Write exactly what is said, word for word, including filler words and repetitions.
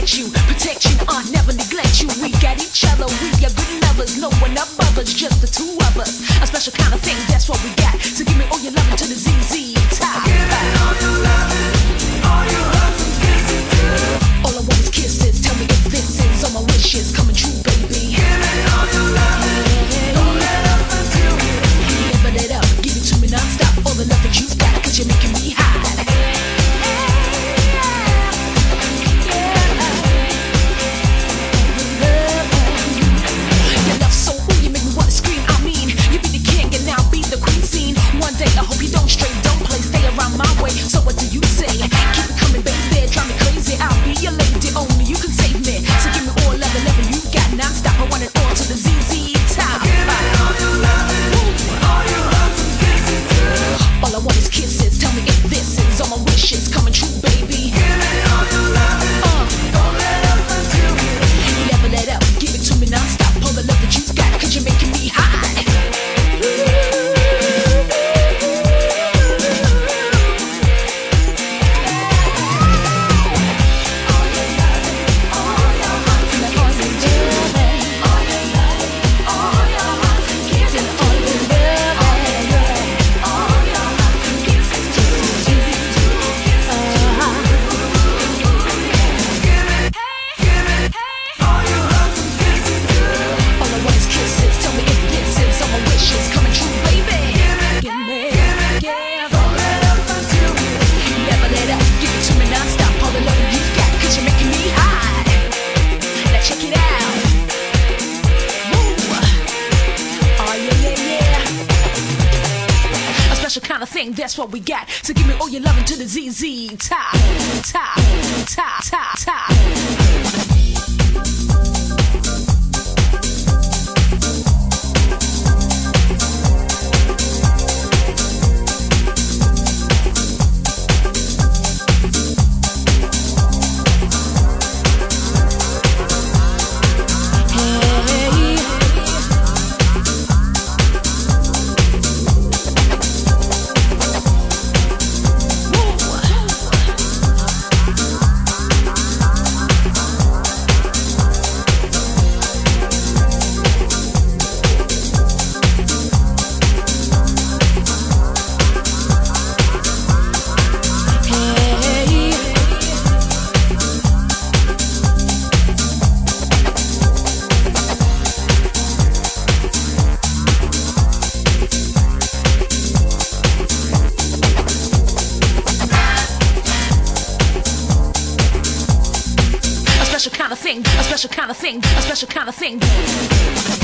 respect you, protect you, uh, never neglect you. We got each other, we are good lovers, no one above us, just the two of us. A special kind of thing, that's what we got. So give me all your loving to the Z Z top. Give it all your loving, all your hugs and kisses, girl. All I want is kisses, tell me if this is all my wishes coming true, baby. Give it all your loving, don't let up until you Never let up, give it to me non-stop. All the love that you've got, cause you're making me hot. I hope you don't stray, don't play, stay around my way. So what do you say? Keep it coming, baby, drive me crazy. I'll be your lady, only you can save me. So give me all love and loving you got non-stop. I want it all to the Z Z top. Give it all your loving, all your hugs and kisses, girl. All I want is kisses, tell me if this is all my wishes coming true, baby. Give it all your loving, uh, don't let up until you never let up, give it to me non-stop. All the love that you've got, cause you're making me hot. Kind of thing, that's what we got. So give me all your loving to the Z Z top, top, top, top, top. Kind of thing, a special kind of thing, a special kind of thing.